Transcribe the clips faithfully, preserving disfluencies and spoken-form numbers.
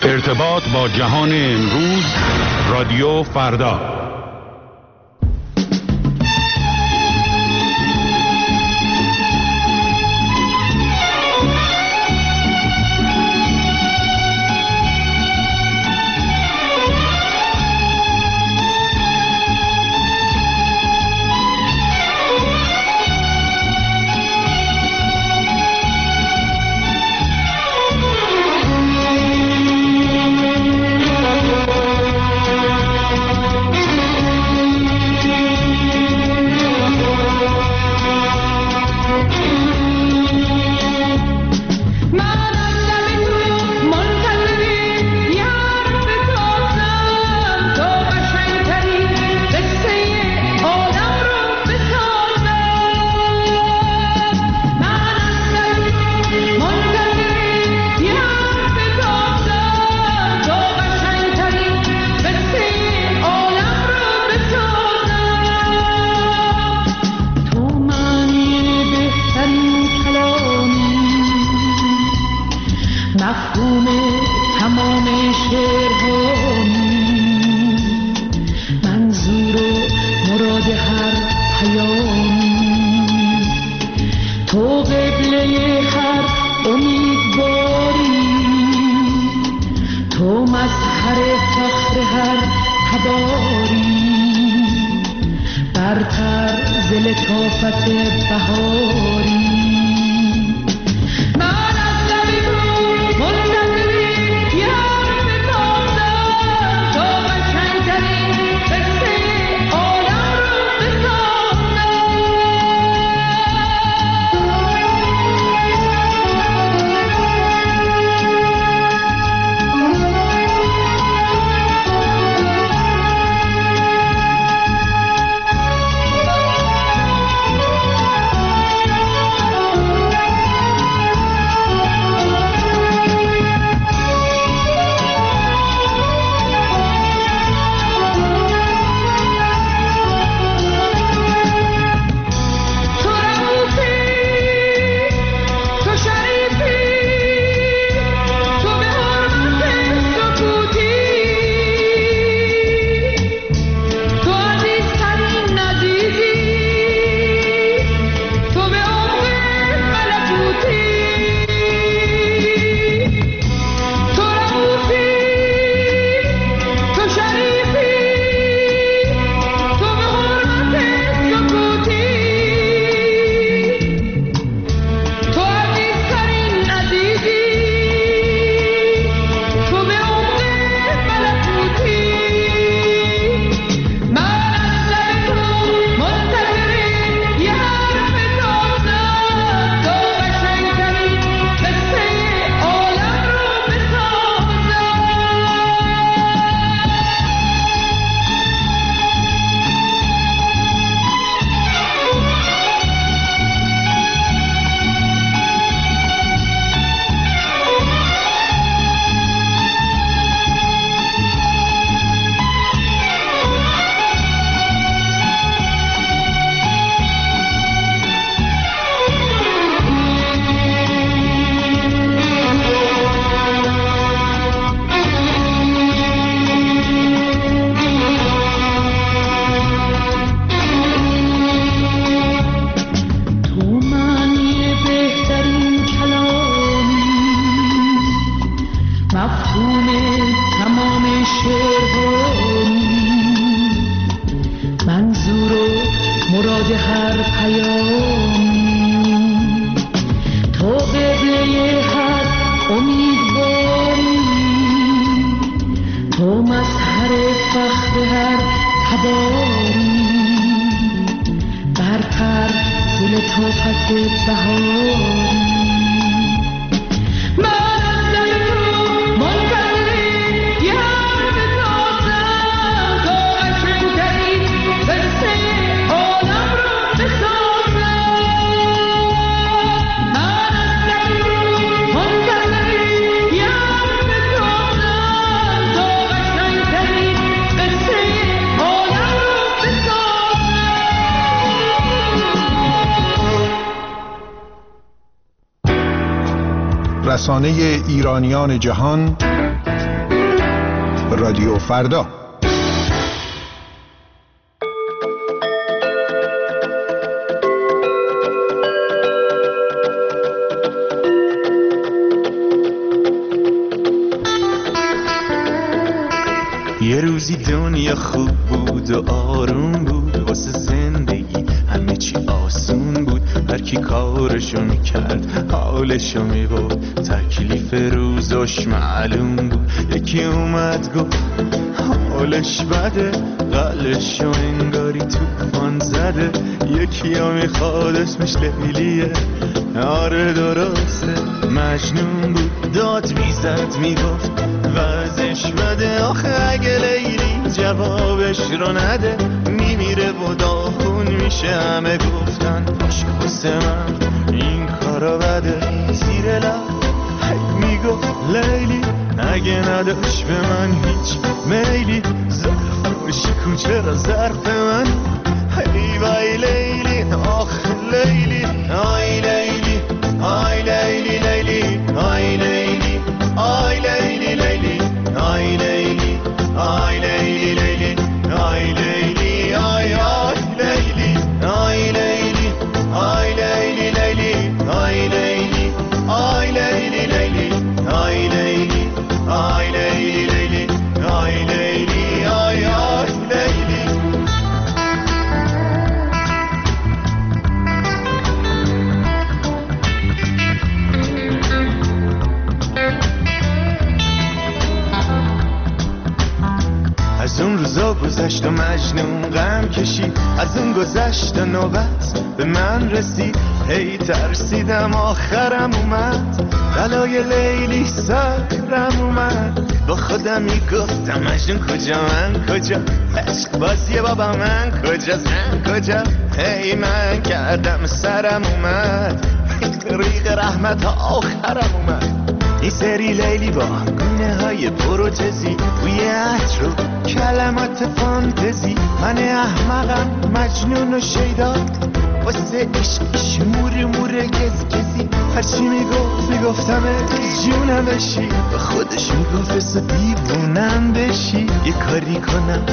ارتباط با جهان امروز، رادیو فردا. رسانه ایرانیان جهان رادیو فردا. یه روزی دنیا خوب بود و آروم بود، واسه زندگی همه چی آسون بود. هر کی کارشو میکرد حالشو میبود، تکلیف روزش معلوم بود. یکی اومد گفت حالش بده، قلشو انگاری توفان زده. یکی ها میخواد اسمش لیلیه، آره درسته مجنون بود. داد میزد میگفت وضعش بده، آخه اگه لیلی جوابش رو نده میمیره و داغون میشه. همه گفتن پاشو واسه من این کارا بده. زیر لب میگفت لیلی اگه نداشت به من هیچ میلی، ظرفش کوچه را ظرف من. ای وای لیلی آخ لیلی، آی لیلی آی لیلی لیلی آی لیلی آی لیلی لیلی آی لیلی آی لیلی لیلی آی لیلی آی آی لیلی آی لیلی آی لیلی لیلی آی لیلی آی لیلی لیلی آی لیلی آی لیلی لیلی آی لیلی آی آی لیلی. از اون روزا گذشت و مجنون غم کشید، از اون گذشت و نوبت به من رسید. هی ترسیدم آخرم اومد، بلای لیلی سرم اومد. با خودم میگفتم مجنون کجا من کجا، عشق بازی بابا من کجاست من کجا. هی من کردم سرم اومد، ریق رحمت ها آخرم اومد. این سری لیلی با گونه های پروتزی، بوی عطر و کلمات فانتزی. من احمقم مجنون و شیدا، واسه عشقش مور مور گز گزی. هرچی میگفت میگفتم جونم بشی، به خودش میگفت اسه دیوونم بشی. یه کاری کنم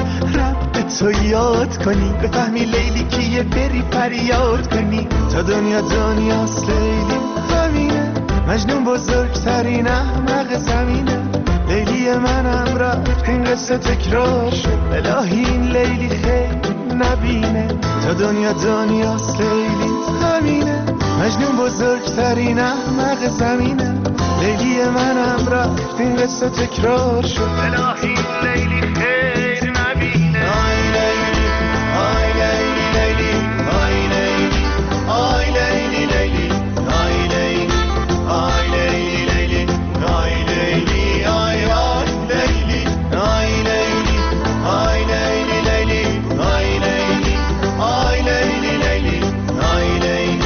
رب تو یاد کنی، بفهمی لیلی که یه بری فریاد کنی. تا دنیا دنیاست لیلی همینه، مجنون بزرگترین احمق زمینه. لیلی منم رفت این قصه تکرار شد، الهی این لیلی خیلی نبینه. تا دنیا دنیاست لیلی همینه، مجنون بزرگترین احمق زمینه. لیلی منم رفت این قصه تکرار شد، الهی این لیلی خیلی نبینه. آی لیلی آی لیلی لیلی آی لیلی آی لیلی لیلی آی لیلی آی لیلی لیلی آی لیلی آی آی لیلی آی لیلی آی لیلی لیلی آی لیلی آی لیلی لیلی آی لیلی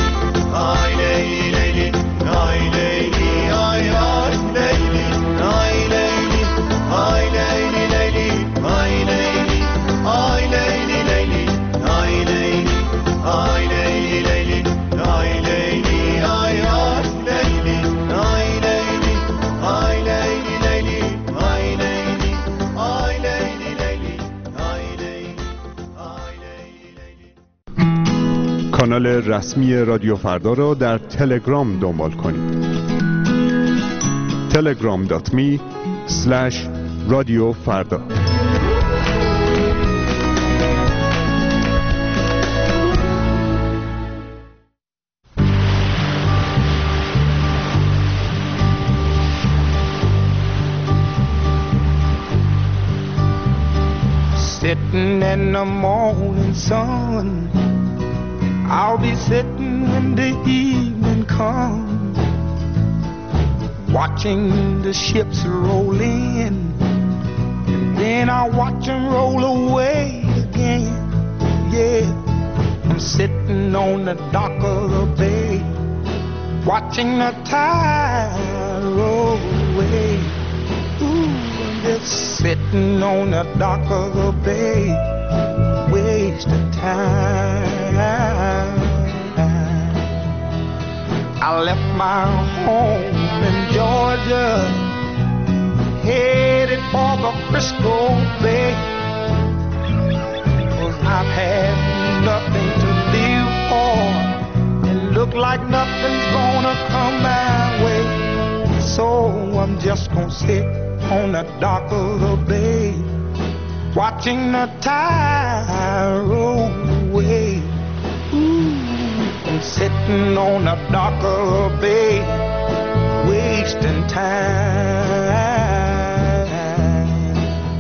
آی لیلی لیلی آی لیلی آی آی لیلی آی لیلی آی لیلی لیلی آی لیلی آی لیلی لیلی آی لیلی آی لیلی لیلی آی لیلی آی آی لیلی آی لیلی آی لیلی لیلی آی لیلی آی لیلی لیلی آی لیلی آی لیلی لیلی. کانال رسمی رادیو فردا را در تلگرام دنبال کنید. تلگرام دات می اسلش رادیو فردا. Sitting in the morning sun, I'll be sitting when the evening comes, watching the ships roll in, and then I'll watch them roll away again. Yeah, I'm sitting on the dock of the bay, watching the tide roll away. Ooh, I'm just sitting on the dock of the bay, wasting time. I left my home in Georgia, headed for the Frisco I'm just gonna sit on the dock of the bay, watching the tide roll away. Ooh, I'm sitting on the dock of the bay, wasting time.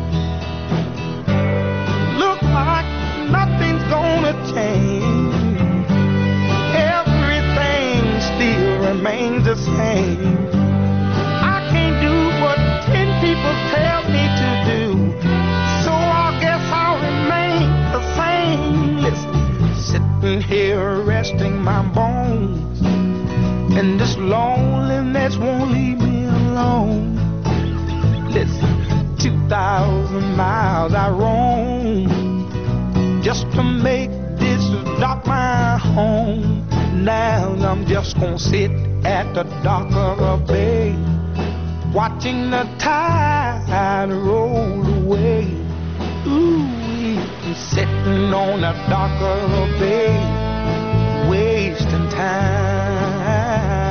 Look like nothing's gonna change. Everything still remains the same. I can't do what ten people tell me to do, so I guess I'll remain the same. Listen, sitting here resting my bones, and this loneliness won't leave me alone. Listen, two thousand miles I roam just to make this dock my home. Now I'm just gonna sit at the dock of a bay, watching the tide roll away. Ooh, I'm sitting on the dock of a bay, wasting time.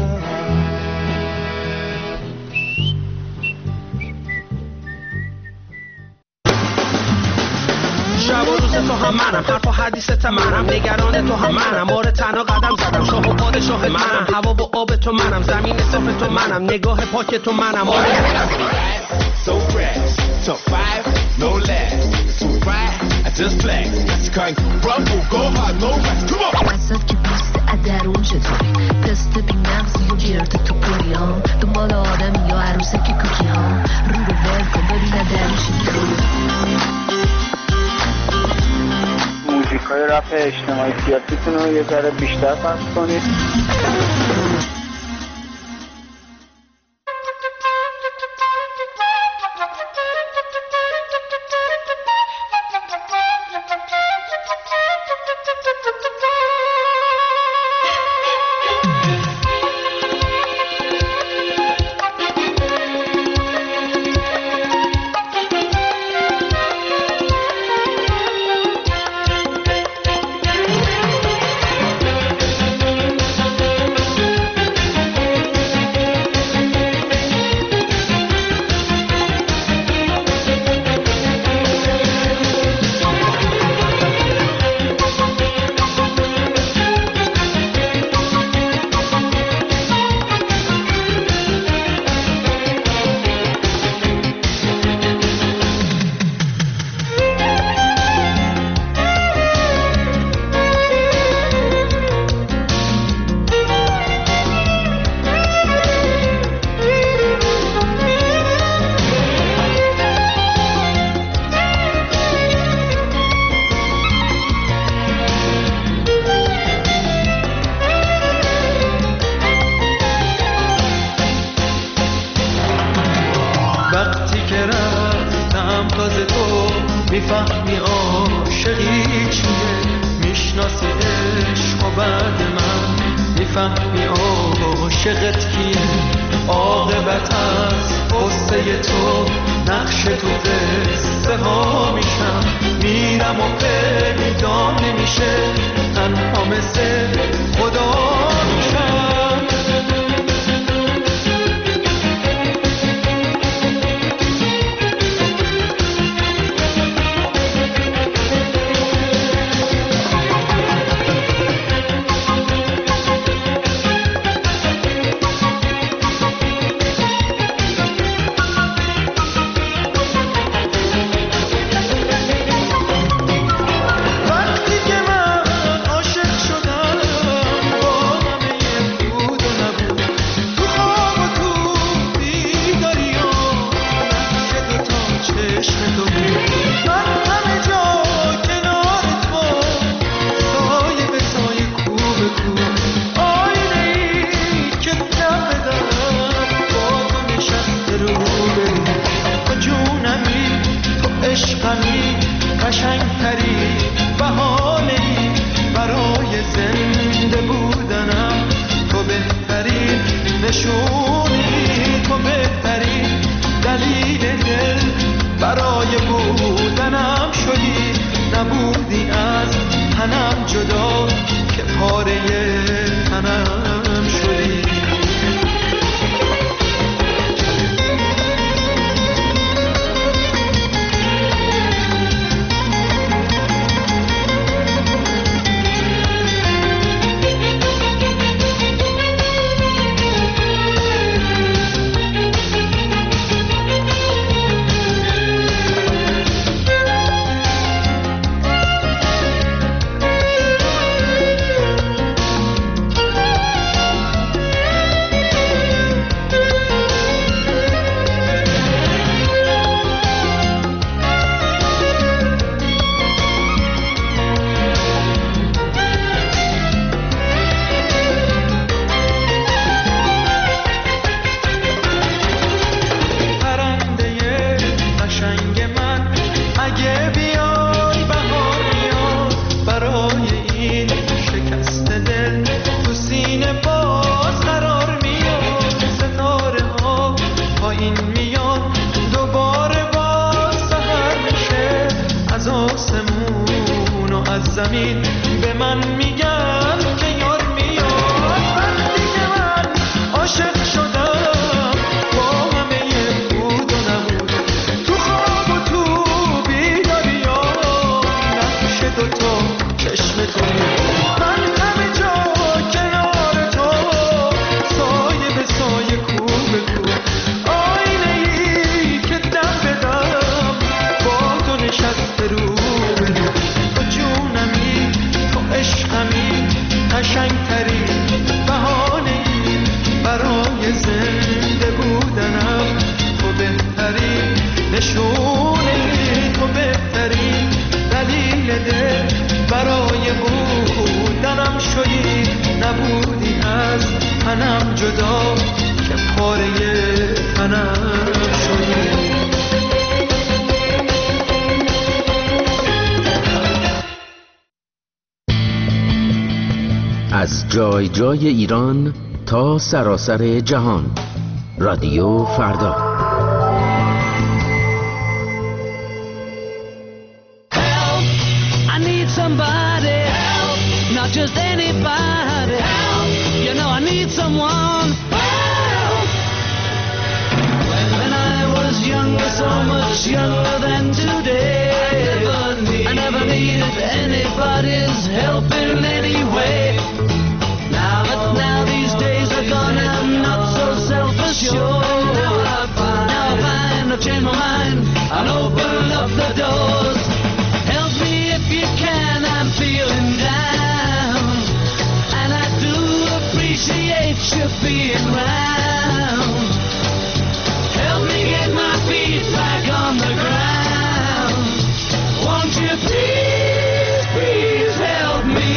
شب و روز تو هم منم، حرف و حدیثت منم، نگران تو هم منم، آره تنها قدم زدم، شاه و پادشاه منم، هوا و آب تو منم، زمین صاف تو منم، نگاه پاک تو منم، آره So fresh, top five, no less. So right, I just flex. That's kind of rumble, go hard, no rest. Come on. وسط که پوست ادرون چطوری دست بی نغزی و جرت تو پولی ها دنبال آدمی یا عروسه که کوکی ها رو رو ول کن ببین ادرون چطوری. موزیکای رپ اجتماعی سیاسیتون رو یه ذره بیشتر پخش کنید. میفهمی عاشقی چیه، میشناسی عشق و بعد من میفهمی عاشقت کیه. عاقبت از قصه تو نقش تو قصه ها میشم، میرم و پیدا نمیشه، تنها مثل خدا میشم. جای جای ایران تا سراسر جهان. رادیو فردا. Somebody help, not just anybody help. You know I need someone help. When I was younger, so much younger than today, I never, need, I never needed anybody's help in any way. Now that now these days are gone, I'm not so self-assured. Now I find, now I find I've changed my mind and opened up the doors. Help me if you can, I'm feeling down, and I do appreciate you being round. Help me get my feet back on the ground. Won't you please, please help me?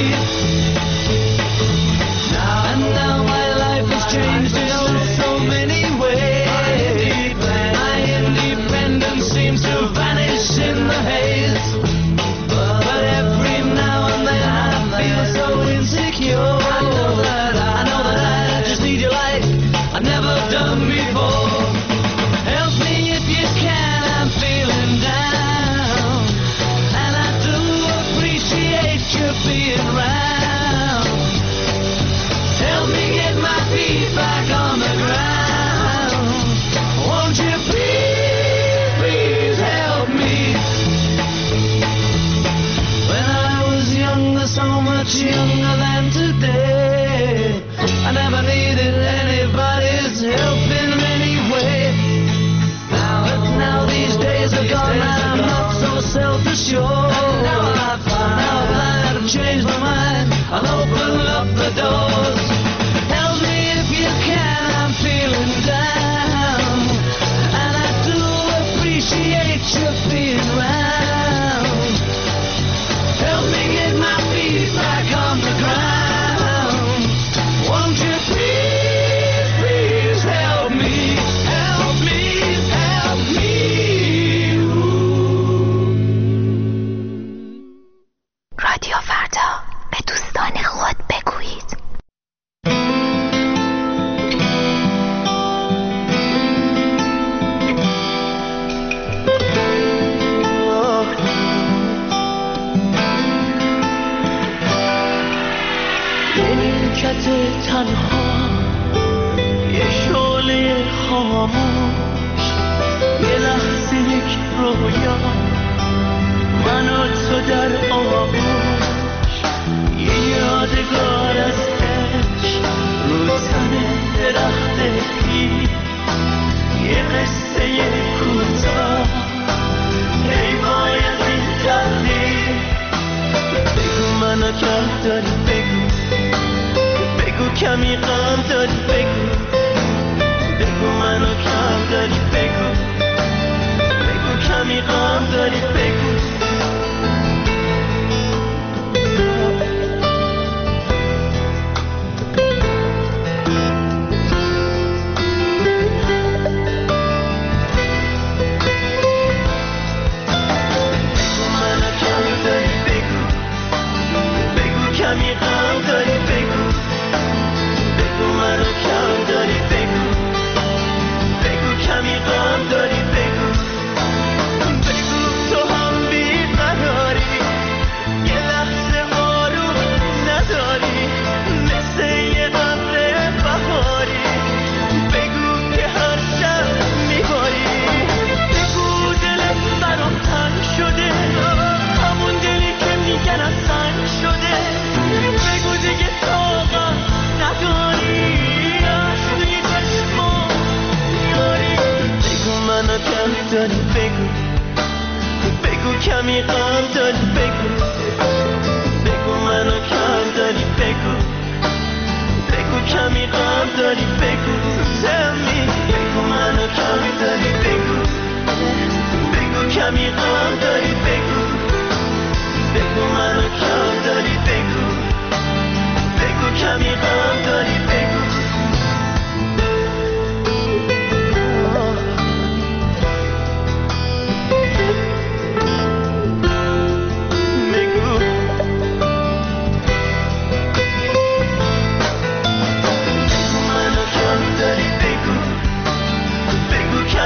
Now and now my life has changed in oh so many ways. My independence seems to vanish in the haze. But every now and then I feel so insecure. I know that I, I know that I just need you like I've never done before. Help me if you can, I'm feeling down, and I do appreciate you being round. Help me get my feet back on the ground. Won't you please, please help me? When I was younger, so much younger than today, I never needed anybody's help in any way. Now, now these days are gone, and I'm not so self-assured. Now I find, now I find I've changed my mind, I'll open up the doors. Help me if you can, I'm feeling down, and I do appreciate you being round. Help me get my feet back on the ground. Won't you please, please help me? Help me, help me. رادیو فردا، به دوستان خود بگویید. نیمکت تنها، یه شعله خاموش، یه لحظه یک رویا، من و تو در آغوش، یه یادگار از عشق رو تن درخت پیر، یه قصه کوتاه، ای باید این تقدیر. بگو منو کم داری، بگو بگو کمی غم داری، بگو بگو منو کم داری، بگو بگو کمی غم داری، بگو. کمی غم داری، بگو بگو منو کم داری، بگو بگو کمی غم داری، بگو بگو تو هم بیقراری، یه لحظه آروم نداری، مثل یه ابر بهاری، بگو که هر شب میباری، بگو دلت برام تنگ شده، همون دلی که میگن از سنگ شده، بگو دیگه طاقت نداری، عشق توی چشمام میاری، بگو منو کم داری، بگو بگو کمی غم داری، بگو بگو منو کم داری، بگو بگو کمی غم داری، بگو زمی، بگو منو کم داری، بگو بگو کمی غم داری، بگو بگو منو کم داری، بگو بگو کمی غم داری، بگو. بگو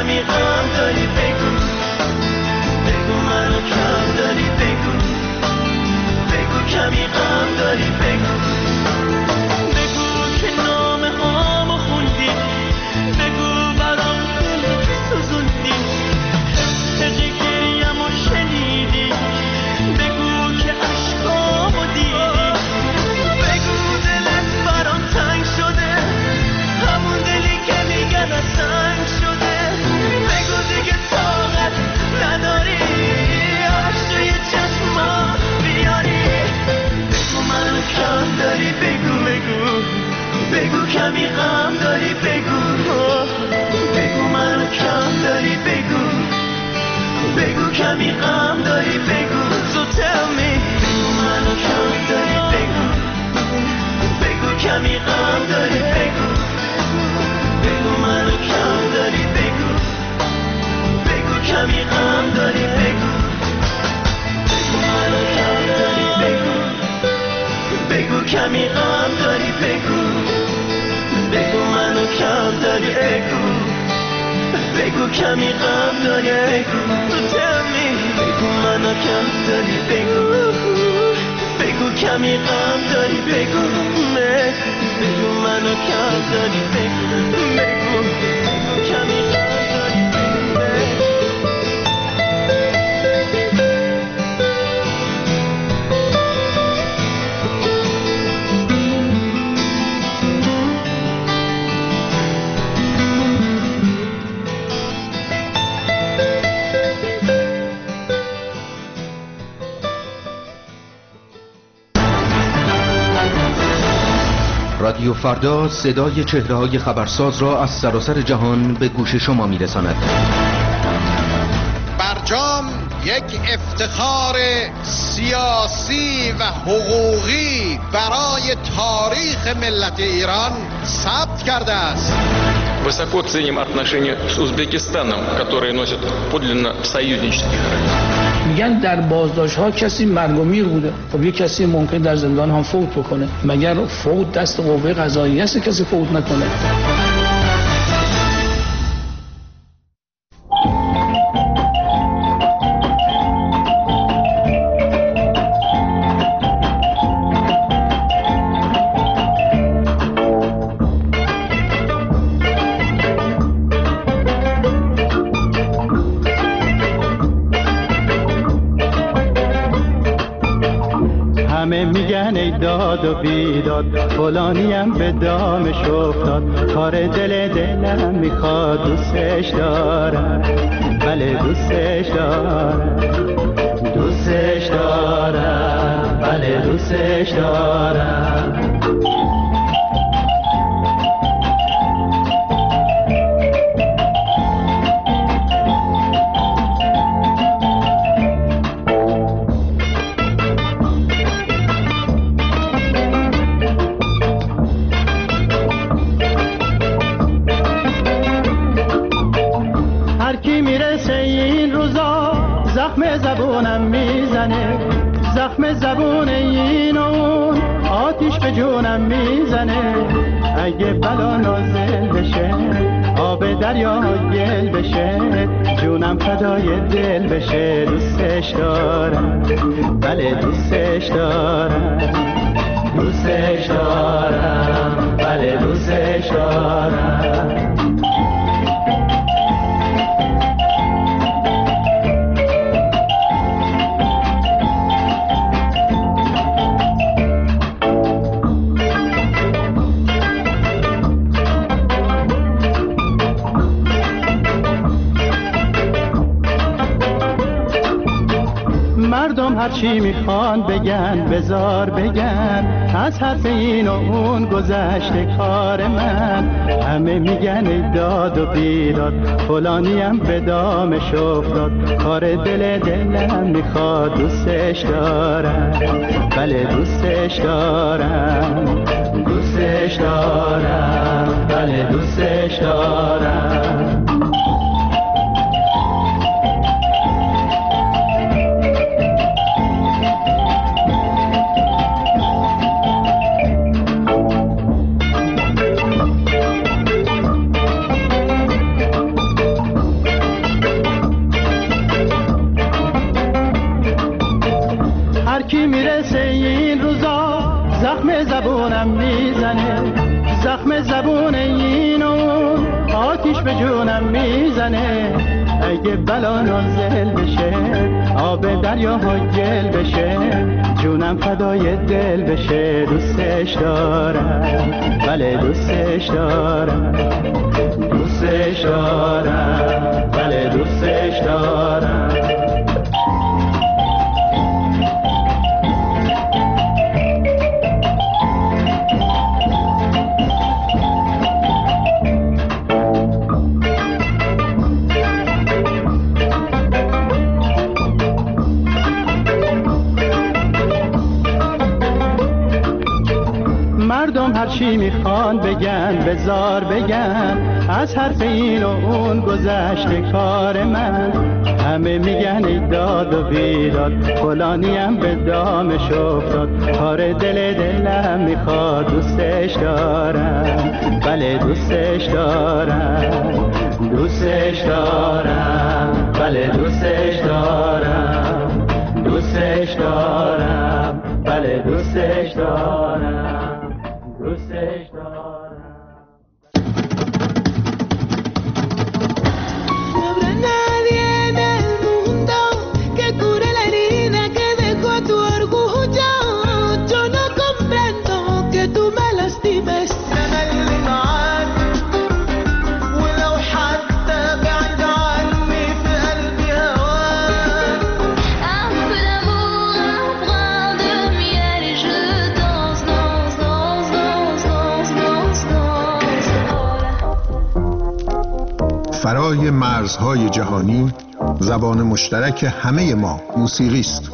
کمی غم داری بگو، بگو منو کم داری بگو، بگو کمی غم داری بگو، بگو که نامه هامو خوندی، بگو برام دل سوزوندی، تجه گریمو شنیدی، بگو که عشقامو دیدی، بگو دلت برام تنگ شده، همون دلی که میگن از سنگ شده، بگو دیگه طاقت نداری آش توی چشما بیاری، بگو منو کم داری بگو، بگو بگو کمی غم داری بگو، بگو منو کم داری بگو، بگو کمی غم داری بگو، so tell me بگو منو کم داری بگو، بگو کمی غم داری بگو، بگو منو کم داری بگو، بگو کمی غم داری بگو، بگو منو کم داری بگو، بگو کمی غم داری بگو، بگو منو کم داری بگو، بگو کمی غم داری بگو، تو tell me بگو منو کم داری بگو، بگو کمی غم داری بگو، بگو منو کم داری بگو، بگو بگو کمی غم داری بگو. رادیو فردا صدای چهره‌های خبرساز را از سراسر جهان به گوش شما می‌رساند. برجام یک افتخار سیاسی و حقوقی برای تاریخ ملت ایران ثبت کرده است. Высоко ценим отношения с Узбекистаном, которые носят подлинно союзнический характер. میگن در بازداشت ها کسی مرگ و میر بوده. خب یک کسی ممکن در زندان هم فوت بکنه. مگر فوت دست قوه قضاییه است کسی فوت نکنه؟ داد و بیداد فلانیم به دامش افتاد، کار دل دلم میخواد، دوستش دارم، بله دوستش دارم، دوستش دارم، بله دوستش دارم. زبونم میزنه، زخم زبون این و اون آتیش به جونم میزنه، اگه بلا نازل بشه آب دریا گل بشه، جونم فدای دل بشه، دوستش دارم، بله دوستش دارم، دوستش دارم، بله دوستش دارم. مردم هرچی میخوان بگن بزار بگن، از حرف این و اون گذشته کار من، همه میگن ای داد و بیداد فلانیم به دامش افتاد، کار دل دلم میخواد، دوستش دارم، بله دوستش دارم، دوستش دارم، بله دوستش دارم. مثل این روزا زخم زبونم میزنه، زخم زبون این و آتیش به جونم میزنه. اگه بلا نازل بشه آب دریاها گل بشه، جونم فدای دل بشه. دوستش دارم، بله دوستش دارم، دوستش دارم، بله دوستش دارم. مردم هر چی میخوان بگن، بزار بگن از حرف این و اون گذشته کار من. همه میگن ای داد و بیداد، فلانیم به دامش افتاد. کار دل دلم میخواد، دوستش دارم، بله دوستش دارم، دوستش دارم، بله دوستش دارم، دوستش دارم، بله دوستش دارم، دوستش دارم. فرای مرزهای جهانی، زبان مشترک همه ما موسیقی است.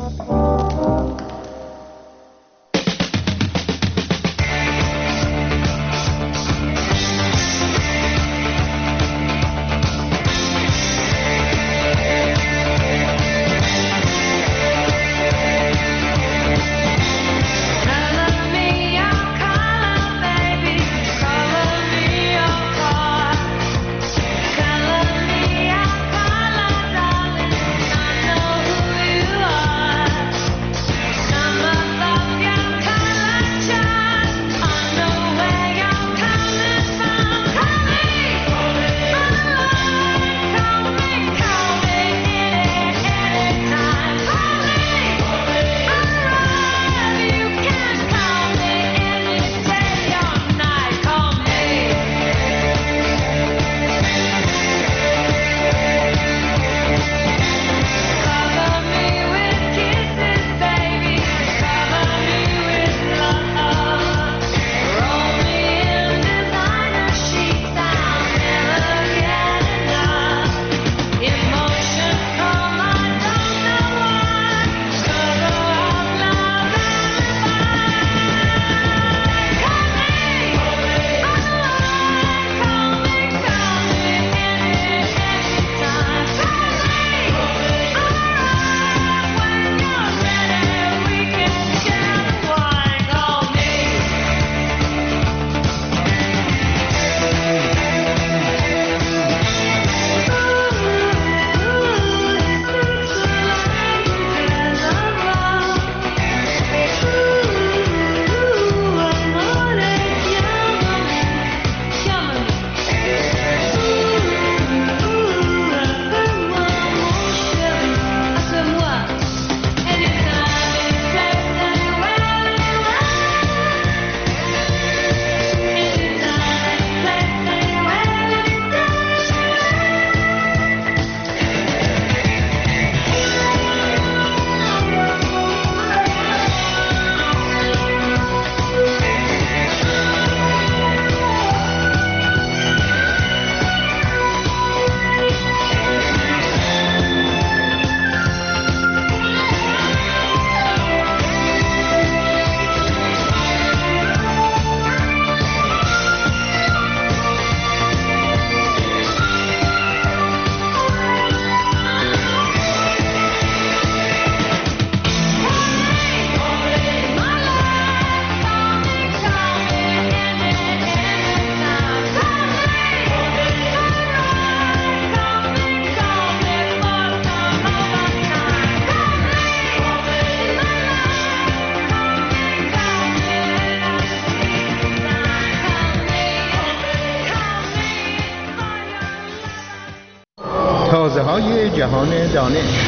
مغازه های جهان دانش.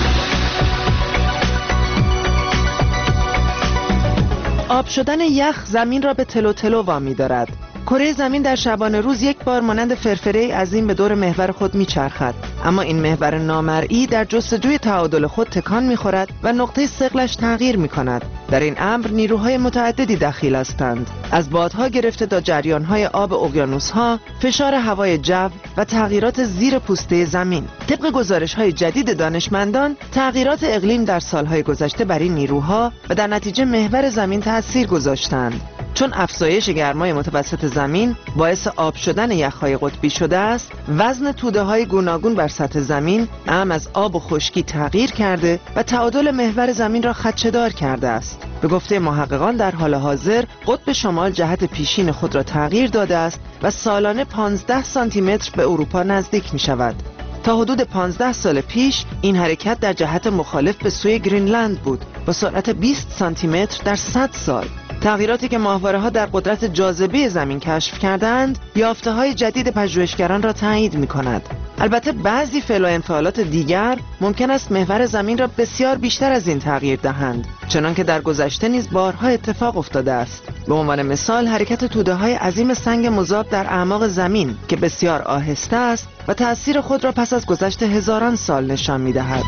آب شدن یخ زمین را به تلو تلو وامی دارد. کره زمین در شبانه روز یک بار مانند فرفره عظیم به دور محور خود میچرخد، اما این محور نامرئی در جستجوی تعادل خود تکان میخورد و نقطه ثقلش تغییر میکند. در این امر نیروهای متعددی دخیل هستند، از بادها گرفته تا جریانهای آب اقیانوس‌ها، فشار هوای جو و تغییرات زیر پوسته زمین. طبق گزارش‌های جدید دانشمندان، تغییرات اقلیم در سالهای گذشته بر این نیروها و در نتیجه محور زمین تأثیر گذاشتند. چون افزایش گرمای متوسط زمین باعث آب شدن یخ‌های قطبی شده است، وزن توده‌های گوناگون بر سطح زمین اعم از آب و خشکی تغییر کرده و تعادل محور زمین را خدشه‌دار کرده است. به گفته محققان در حال حاضر قطب شمال جهت پیشین خود را تغییر داده است و سالانه پانزده سانتی متر به اروپا نزدیک می شود. تا حدود پانزده سال پیش این حرکت در جهت مخالف به سوی گرینلند بود با سرعت بیست سانتی متر در صد سال. تغییراتی که ماهواره‌ها در قدرت جاذبه زمین کشف کردند، یافته‌های جدید پژوهشگران را تایید می‌کند. البته بعضی فعل و انفعالات دیگر ممکن است محور زمین را بسیار بیشتر از این تغییر دهند، چنانکه در گذشته نیز بارها اتفاق افتاده است. به عنوان مثال حرکت توده‌های عظیم سنگ مذاب در اعماق زمین که بسیار آهسته است و تأثیر خود را پس از گذشت هزاران سال نشان می‌دهد.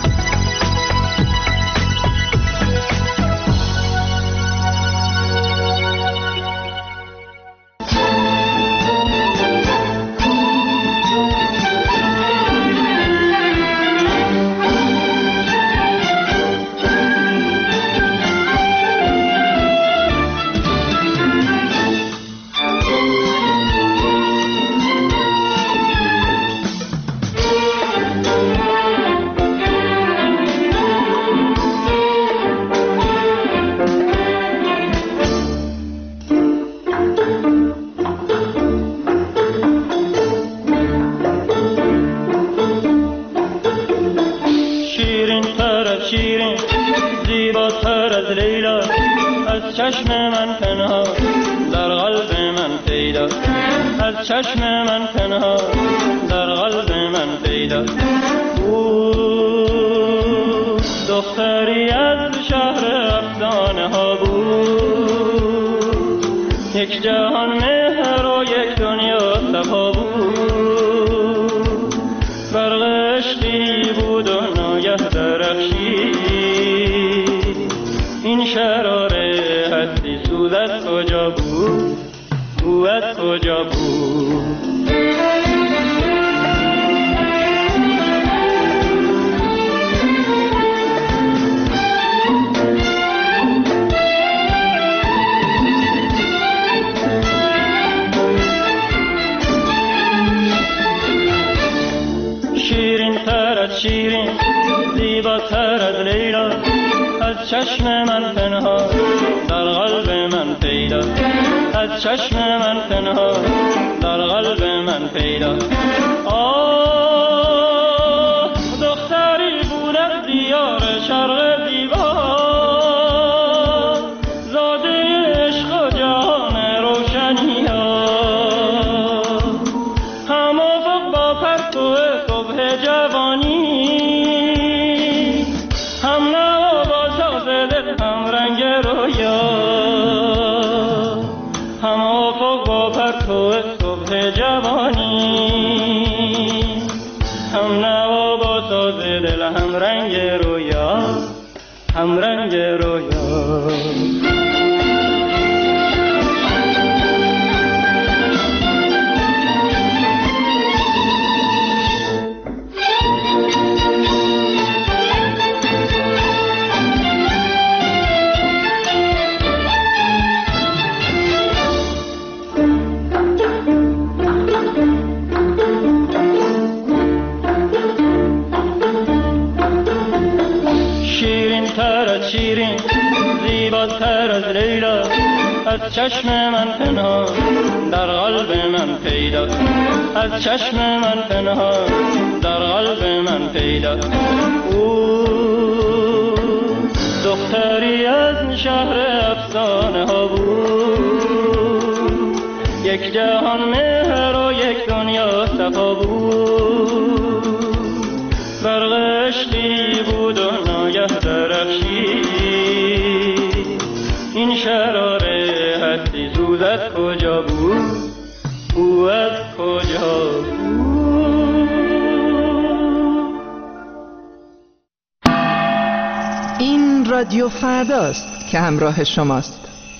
چشم من تنها در قلب من پیدا، او دختری از شهر افسانه ها بود، یک جهان مهر و یک دنیا صفا بود، برق عشقی بود و ناگه درخشید، این شرار هستی سوز از کجا بود، او از کجا بود؟ شیرین تر از شیرین، زیباتر از لیلا، از چشم من پنها در قلب من پیدا، از چشم من پنها در قلب من پیدا. آه دختری بود از دیار شرق دیوار، زاده عشق و جهان روشنی ها، هم افق با پرتو صبح جوانی، هم نوا با ساز دل، هم رنگ رویا، هم افق با پرتو صبح جوانی، هم نوا با ساز دل، هم رنگ رویا، هم رنگ رویا. شیرین زیباتر از لیلا، از چشم من پنها در قلب من پیدا، از چشم من پنها در قلب من پیدا. او دختری از شهر افسانه ها بود، یک جهان مهر و یک دنیا صفا بود، این رادیو فرداست که همراه شماست.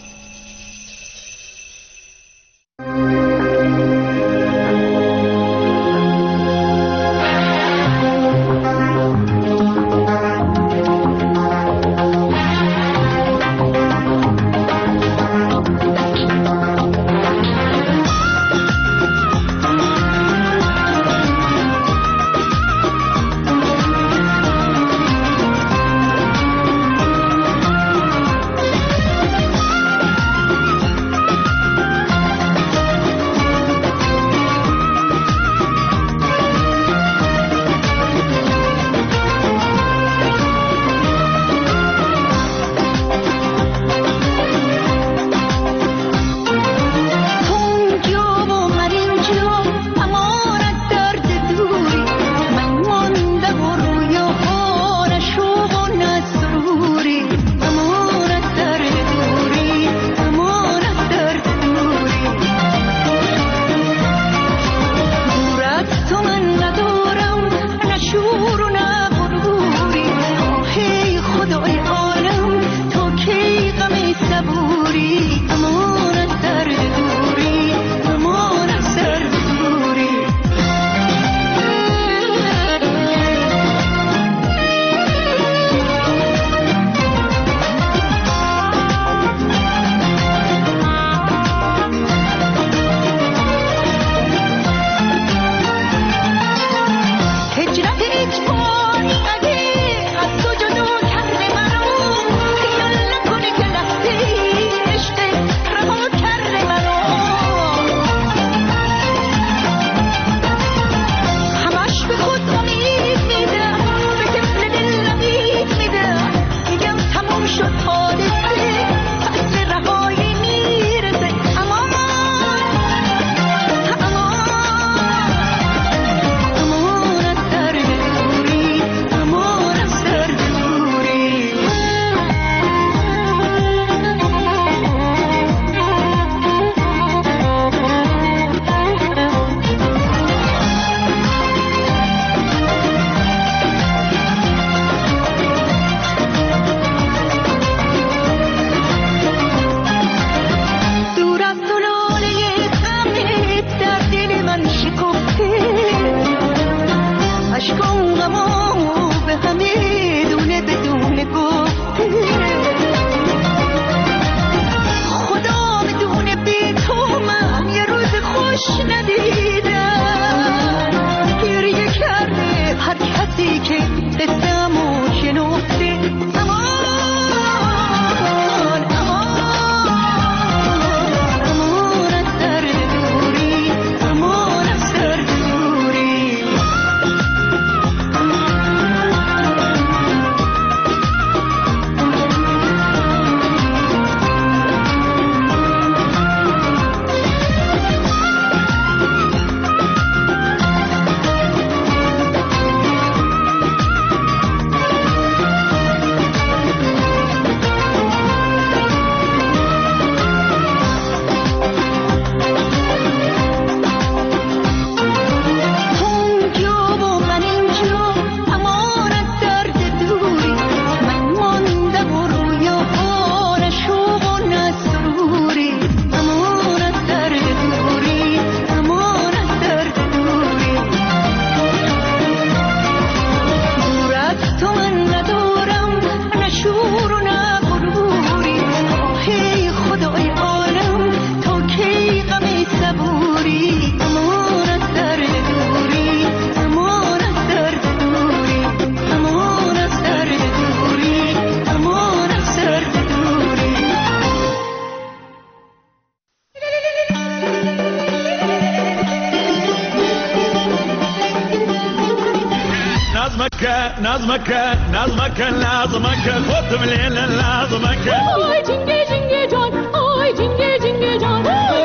نظمك نظمك لازمك خد بالليل لازمك آی جنگه جنگه جان آی جنگه جنگه جان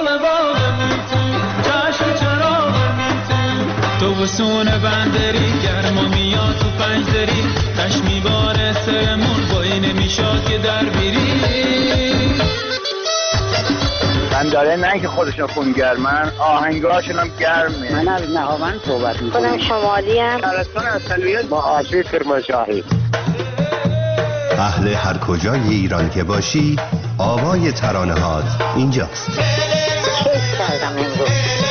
چشم چراغ تو وسون بندری گرما میاد تو پنجدری تش میباره سرمون بایی نمیشاد که در بیری من داره نه که خودشون خونگرمن آهنگاشون هم گرمه. من از نهاوند صحبت میکنم. خودم شمالی هم ترسان اصلیت با آشی کرمانشاهی. اهل هر کجای ایران که باشی، آوای ترانه هات اینجاست. کیف کردم امروز.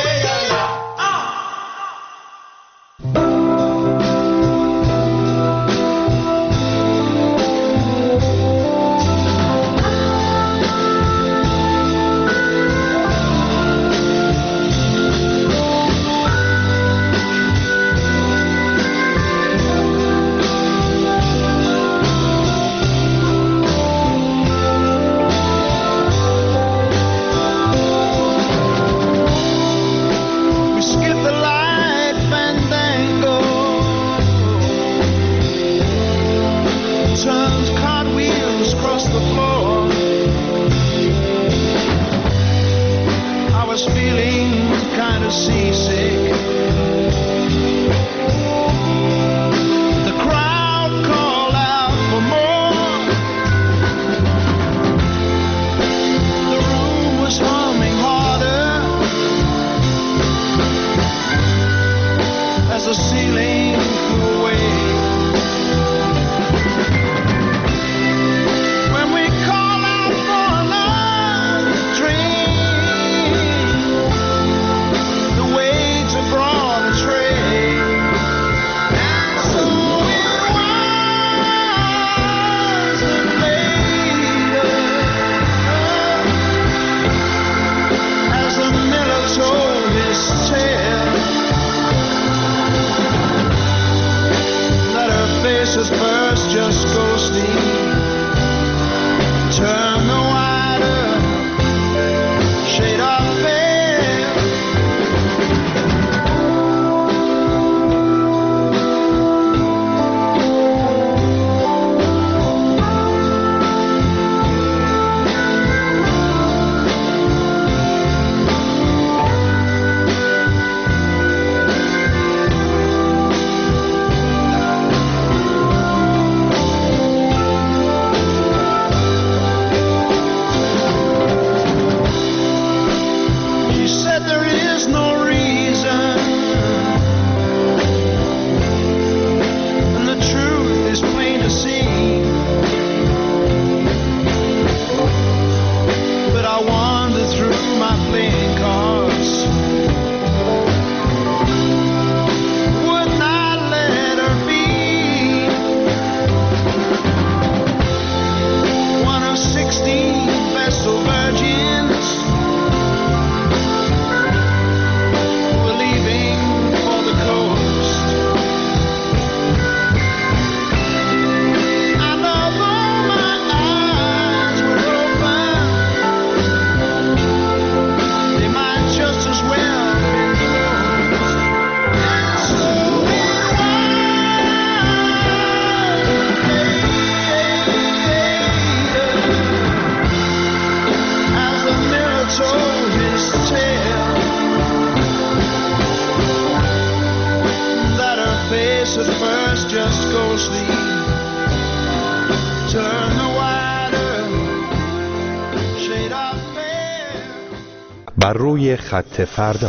بر روی خط فردا.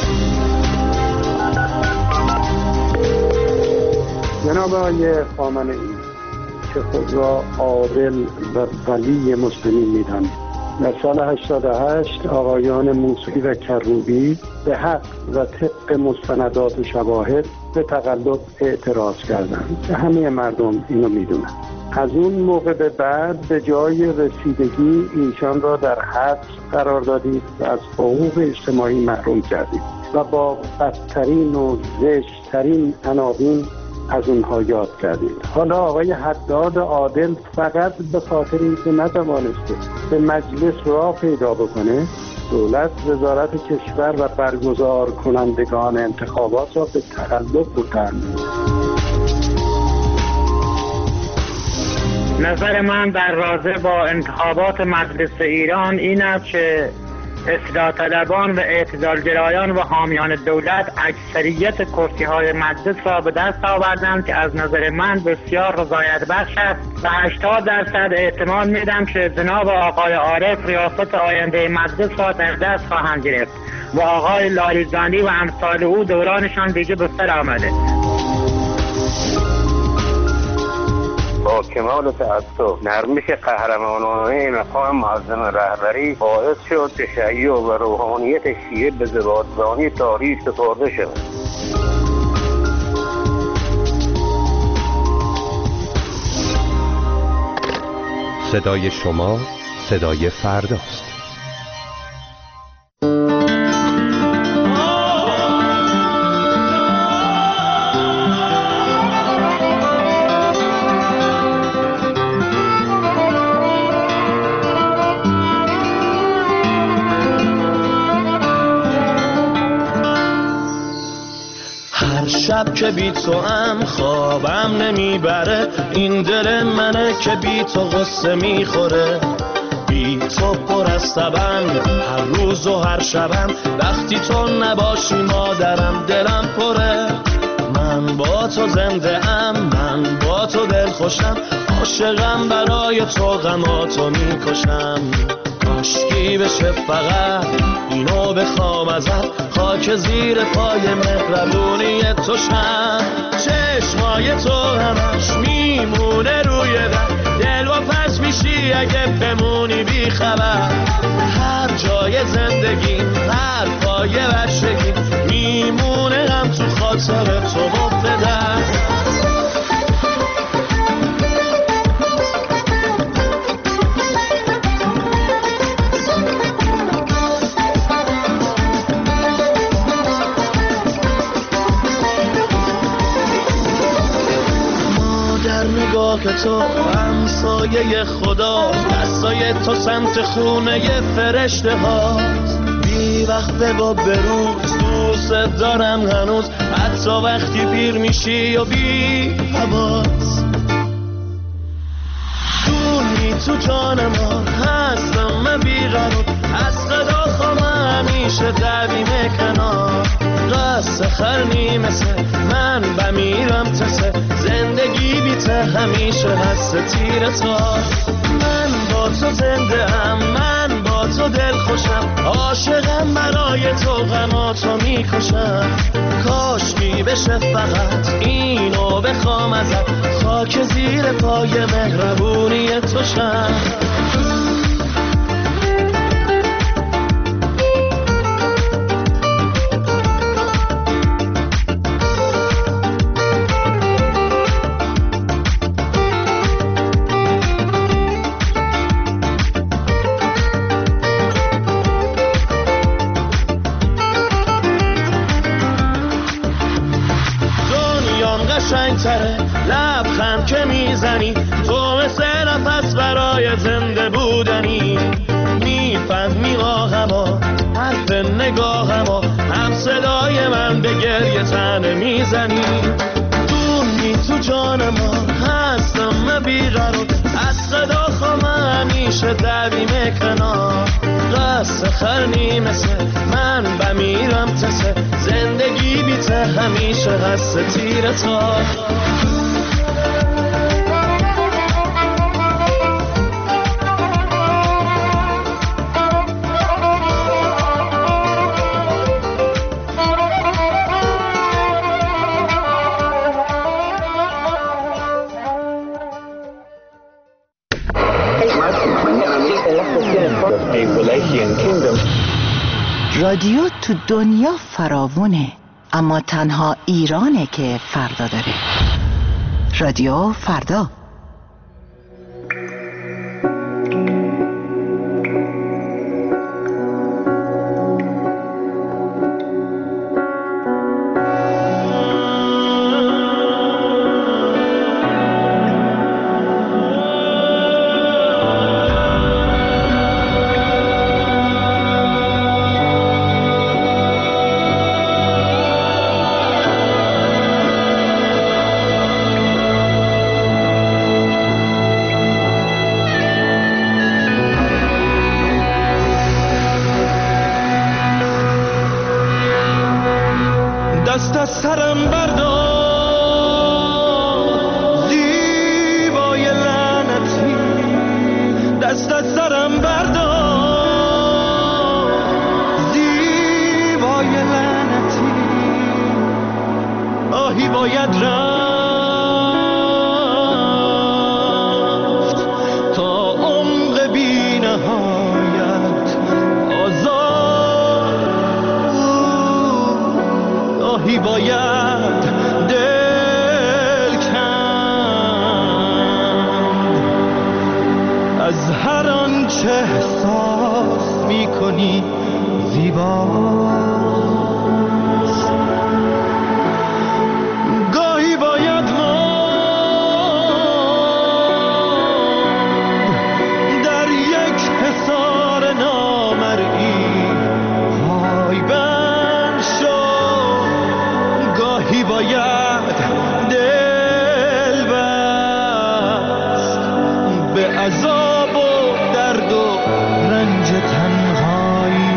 جناب آقای خامنه‌ای که خود را عادل و ولی مسلمین می‌دانید، در سال هشتاد و هشت آقایان موسوی و کروبی به حق و طبق مستندات و شواهد به تقلب اعتراض کردند که همه مردم اینو میدونن. از اون موقع به بعد به جای رسیدگی ایشان را در حبس قرار دادید و از حقوق اجتماعی محروم کردید و با بدترین و زشت‌ترین عناوین از اونها یاد کردید. حالا آقای حداد عادل فقط به خاطر اینکه نتوانسته به مجلس راه پیدا بکنه، دولت وزارت کشور و برگزار کنندگان انتخابات را به تقلب بردند. نظر من در رابطه با انتخابات مجلس ایران این است که اصلاح طلبان و اعتدالگرایان و حامیان دولت اکثریت کرسی‌های مجلس را به دست آوردند که از نظر من بسیار رضایت بخش است و هشتاد درصد احتمال میدم که جناب آقای عارف ریاست آینده مجلس را در دست خواهند گرفت و آقای لاریجانی و امثال او دورانشان دیگه به سر آمده. با کمال تعصب نرمش قهرمانانه مقام معظم رهبری باعث شد تشیع و روحانیت شیعه به زبادرانی تاریخ سپرده شود. صدای شما صدای فرداست. شب که بی تو هم خوابم نمیبره، این دل منه که بی تو غصه میخوره. بی تو پر از تبم هر روز و هر شبم، وقتی تو نباشی مادرم دلم پره. من با تو زنده ام، من با تو دل خوشم، عاشقم برای تو غماتو میکشم. کاشکی بشه فقط اینو بخوام ازت، خاک زیر پای مهربونی تو شم. چشمای تو همش میمونه روی در، دل و پس میشی اگه بمونی بی خبر. هر جای زندگی هر پای بچگی میمونه هم تو خاطر تو مبتدر. نگاه تو همسایه خدا، دستای تو سمت خونه فرشته هاست. بی وقته و بروز دوست دارم هنوز، حتی وقتی پیر میشی و بی حواس. دونی تو جان ما هستم من بیقرار، از خدا خوام همیشه دویم کنار. قصه خرنی مثل من بمیرم تسه، زندگی بیته همیشه هست تیر تا. من با تو زنده هم، من با تو دل خوشم، عاشقم برای تو غماتو میکشم. کاش می بشه فقط اینو بخوام ازت، خاک زیر پای مهربونی تو شم. لبخند که میزنی تو مثل نفس برای زنده بودنی. میفهمی آهما حرف نگاهما، هم صدای من به گریه تنه میزنی. دونی تو جان ما هستم من بیقرار، از خدا خوام همیشه دویم کنار. قصه خرنی مثل من بمیرم تسه، زندگی بیته همیشه هست تیر تا. رادیو تو دنیا فراوونه، اما تنها ایرانه که فردا داره. رادیو فردا. که احساس میکنی زیباست. گاهی باید ماند در یک حصار نامرئی، پای بند شد. گاهی باید دل بست به عذاب و درد و رنج تنهایی.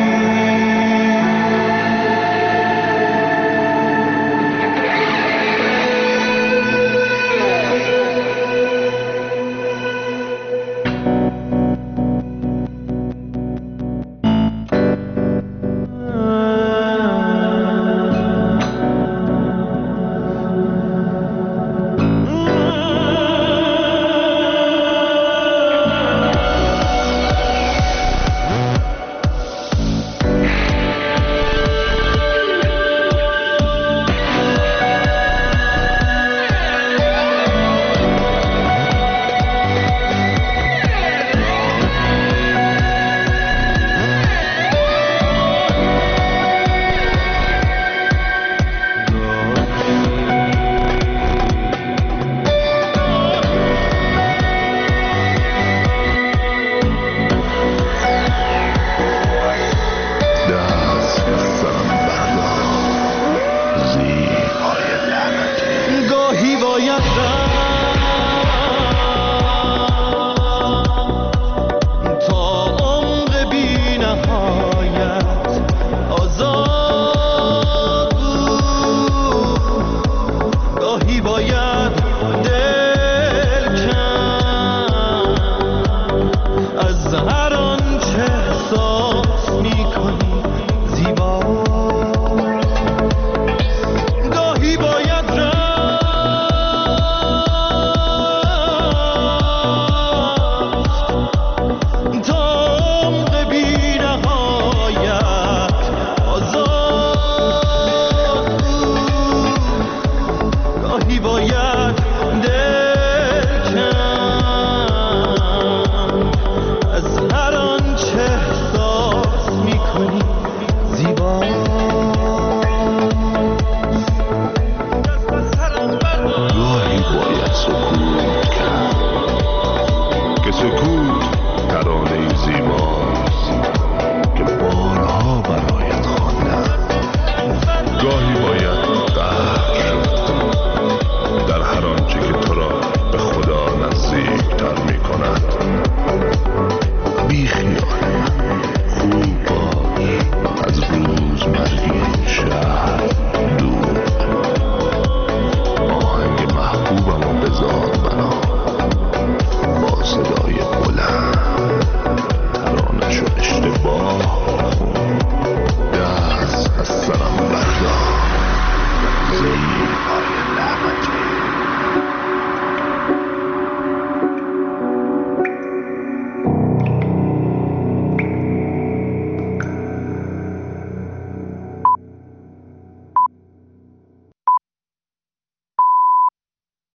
گاهی باید رفت تا عمق بی نهایت آزاد بود. گاهی باید